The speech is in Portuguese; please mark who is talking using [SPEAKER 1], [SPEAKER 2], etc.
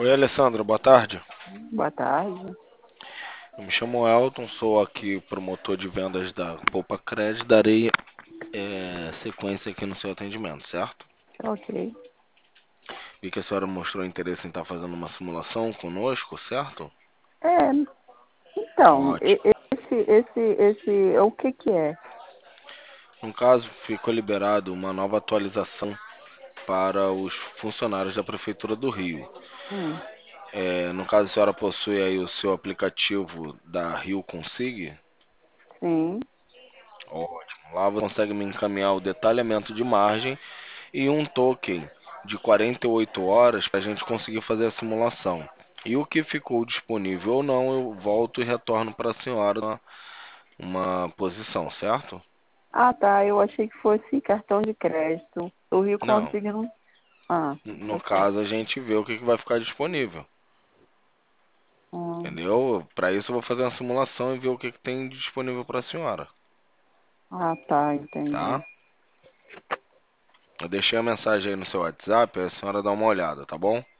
[SPEAKER 1] Oi, Alessandra, boa tarde.
[SPEAKER 2] Boa tarde.
[SPEAKER 1] Eu me chamo Elton, sou aqui promotor de vendas da Poupa Crédito. Darei sequência aqui no seu atendimento, certo?
[SPEAKER 2] Ok.
[SPEAKER 1] Vi que a senhora mostrou interesse em estar fazendo uma simulação conosco, certo?
[SPEAKER 2] É, então,
[SPEAKER 1] Ótimo.
[SPEAKER 2] o que que é?
[SPEAKER 1] No caso, ficou liberado uma nova atualização para os funcionários da Prefeitura do Rio.
[SPEAKER 2] Hum,
[SPEAKER 1] No caso, a senhora possui aí o seu aplicativo da Rio Consig.
[SPEAKER 2] sim.
[SPEAKER 1] Ótimo. Lá você consegue me encaminhar o detalhamento de margem e um token de 48 horas para a gente conseguir fazer a simulação. E o que ficou disponível ou não, eu volto e retorno para a senhora uma posição, certo?
[SPEAKER 2] Ah, tá. Eu achei que fosse cartão de crédito. O Rio
[SPEAKER 1] Não.
[SPEAKER 2] Consigo não. Ah,
[SPEAKER 1] No
[SPEAKER 2] ok.
[SPEAKER 1] caso, a gente vê o que vai ficar disponível.
[SPEAKER 2] Hum,
[SPEAKER 1] Entendeu? Para isso, eu vou fazer uma simulação e ver o que tem disponível para a senhora,
[SPEAKER 2] ah, tá. Entendi.
[SPEAKER 1] tá? Eu deixei a mensagem aí no seu WhatsApp, a senhora dá uma olhada, tá bom?